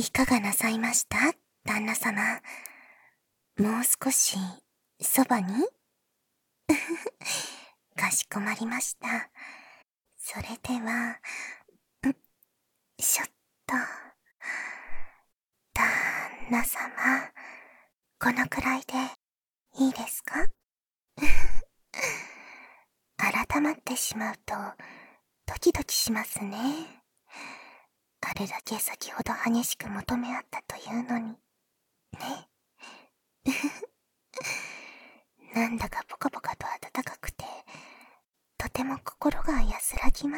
いかがなさいました、旦那様。もう少し、そばにかしこまりました。それでは、ちょっと。旦那様、このくらいでいいですか？改まってしまうと、ドキドキしますね。あれだけ先ほど激しく求め合ったというのに。ね。なんだかポカポカと暖かくて、とても心が安らぎます。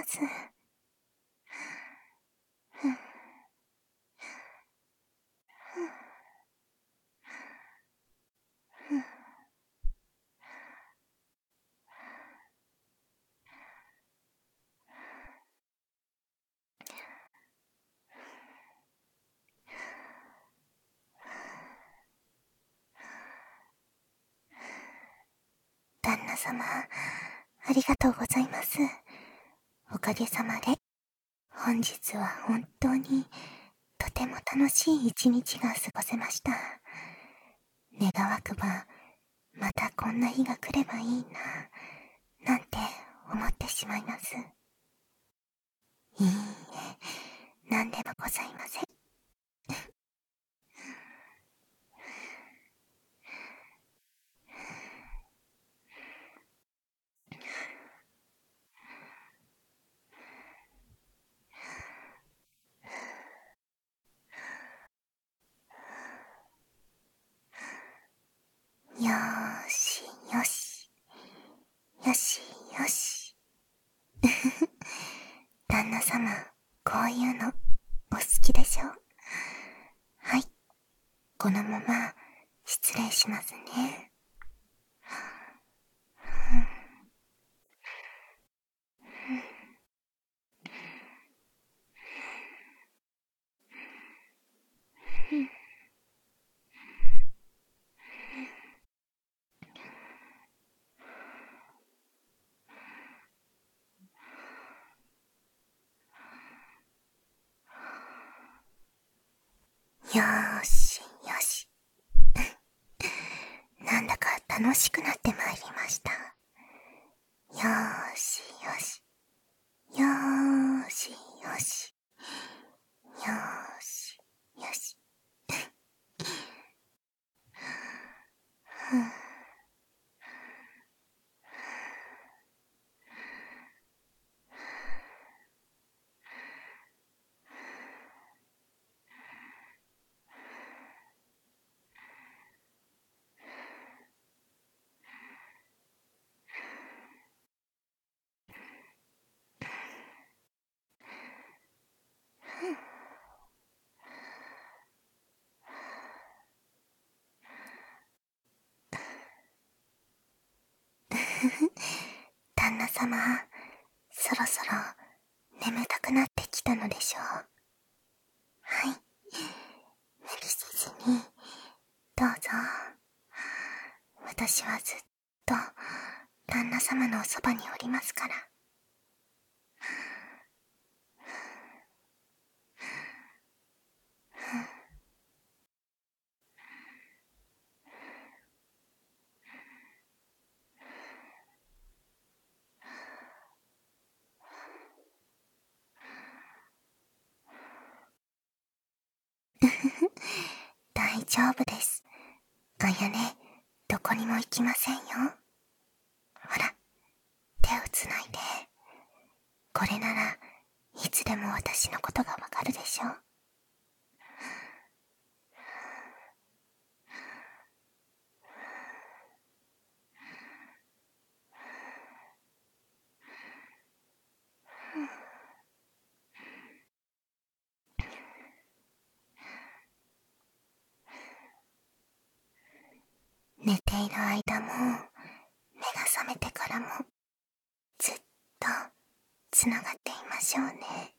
旦那様、ありがとうございます。おかげさまで、本日は本当にとても楽しい一日が過ごせました。願わくば、またこんな日が来ればいいな、なんて思ってしまいます。いいえ、なんでもございません。よーしよし、よしよし。旦那様、こういうのお好きでしょ？はい、このまま失礼しますね。よーしよし。なんだか楽しくなってまいりました。よーしよし。よーしよし。よーしよし。旦那様、そろそろ眠たくなってきたのでしょう。はい、無理せずにどうぞ。私はずっと旦那様のおそばにおりますから。大丈夫です。あやね、どこにも行きませんよ。ほら、手をつないで。これならいつでも私のことがわかるでしょ。寝ている間も目が覚めてからもずっとつながっていましょうね。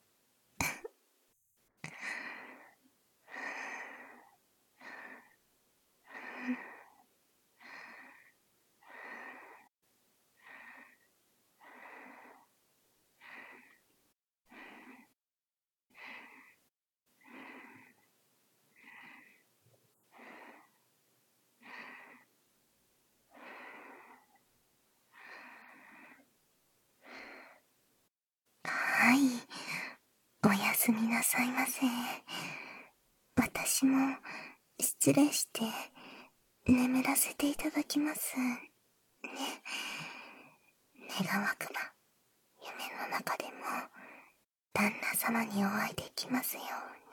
すみなさいませ。私も失礼して眠らせていただきますね。願わくば夢の中でも旦那様にお会いできますよ